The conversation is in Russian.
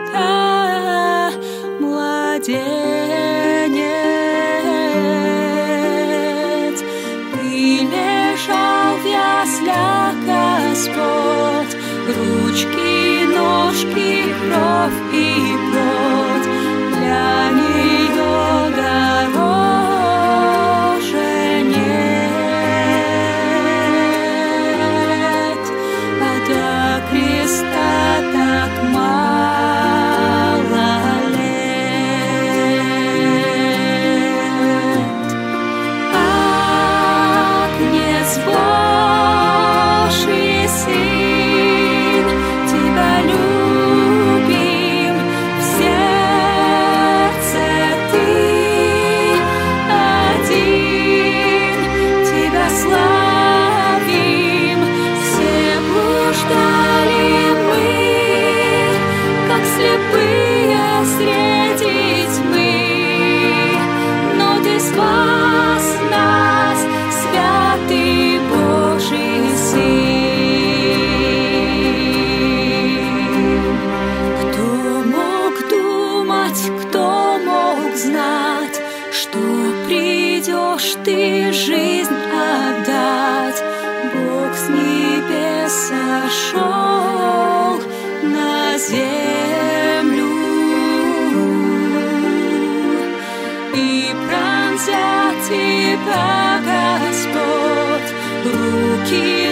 тебя, младенец. Ты лежал в яслях, Господь, ручки, ножки, кровь и плоть для нее дороже нет, а до креста так мало лет. Агнец Божий Сын, тебя любим в сердце ты один, тебя славим, все блуждали мы, как слепые среди тьмы, но ты спас нас, святый Божий Сын. Кто мог думать, кто мог знать, что придешь ты жизнь отдать? Бог с небес сошел на землю и пронзят тебя, Господь, руки